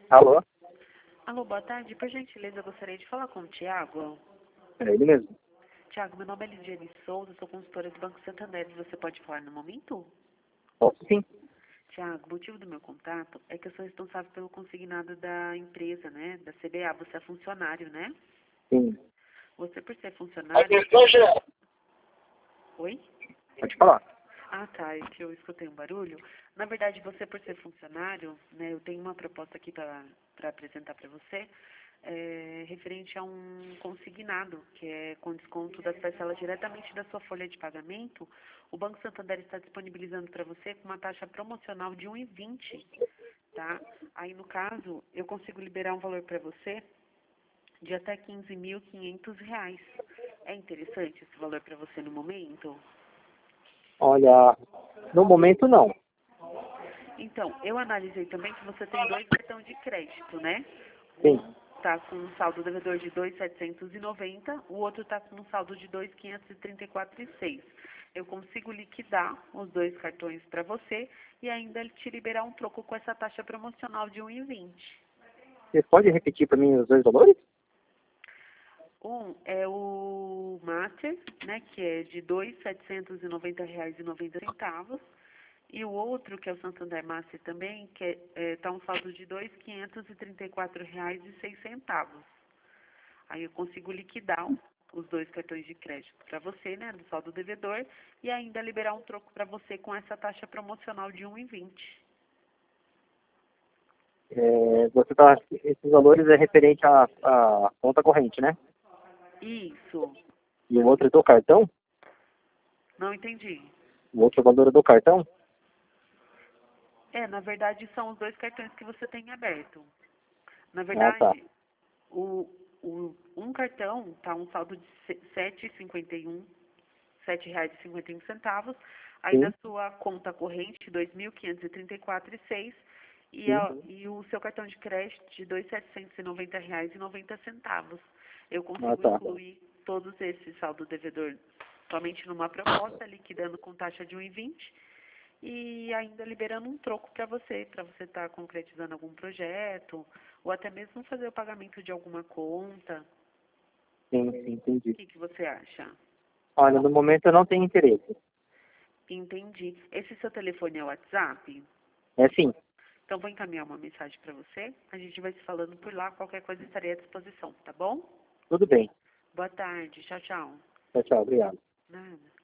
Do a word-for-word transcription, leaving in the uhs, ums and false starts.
Alô? Alô, boa tarde. Por gentileza, eu gostaria de falar com o Tiago. É ele mesmo. Tiago, meu nome é Lidiane Souza, sou consultora do Banco Santander. Você pode falar no momento? Posso sim. Tiago, o motivo do meu contato é que eu sou responsável pelo consignado da empresa, né? Da C B A. Você é funcionário, né? Sim. Você, por ser funcionário... Oi? Pode falar. Ah, tá. É que eu escutei um barulho. Na verdade, você, por ser funcionário, né? Eu tenho uma proposta aqui para apresentar para você. É, referente a um consignado, que é com desconto das parcelas diretamente da sua folha de pagamento, o Banco Santander está disponibilizando para você com uma taxa promocional de um vírgula vinte, tá? Aí, no caso, eu consigo liberar um valor para você de até quinze mil e quinhentos reais. É interessante esse valor para você no momento? Olha, no momento não. Então, eu analisei também que você tem dois cartões de crédito, né? Sim. Está com um saldo devedor de dois mil setecentos e noventa, o outro está com um saldo de dois mil quinhentos e trinta e quatro vírgula seis. Eu consigo liquidar os dois cartões para você e ainda te liberar um troco com essa taxa promocional de um vírgula vinte. Você pode repetir para mim os dois valores? Um é o Master, né, que é de dois mil setecentos e noventa reais e noventa centavos. E o outro, que é o Santander Master também, que está é, é, tá um saldo de dois mil quinhentos e trinta e quatro reais e seis centavos. Aí eu consigo liquidar os dois cartões de crédito para você, né, do saldo devedor, e ainda liberar um troco para você com essa taxa promocional de um vírgula vinte. É, você tá, esses valores é referente à, à conta corrente, né? Isso. E o outro é do cartão? Não entendi. O outro valor é do cartão? É, na verdade, são os dois cartões que você tem aberto. Na Ah, tá. verdade, o, o, um cartão está um saldo de sete reais e cinquenta e um, sete reais e cinquenta e um centavos. Aí Sim, na sua conta corrente, dois mil quinhentos e trinta e quatro reais e seis centavos. E, sim. a, e o seu cartão de crédito de dois mil setecentos e noventa reais e noventa centavos. Eu Ah, consigo tá. incluir todos esses saldo devedor somente numa proposta, liquidando com taxa de um vírgula vinte e ainda liberando um troco para você, para você estar concretizando algum projeto, ou até mesmo fazer o pagamento de alguma conta. Sim, sim, O entendi. que, que você acha? Olha, no momento eu não tenho interesse. Entendi. Esse seu telefone é o WhatsApp? É sim. Então, vou encaminhar uma mensagem para você. A gente vai se falando por lá. Qualquer coisa estarei à disposição, tá bom? Tudo bem. Boa tarde. Tchau, tchau. Tchau, tchau. Obrigado. Nada.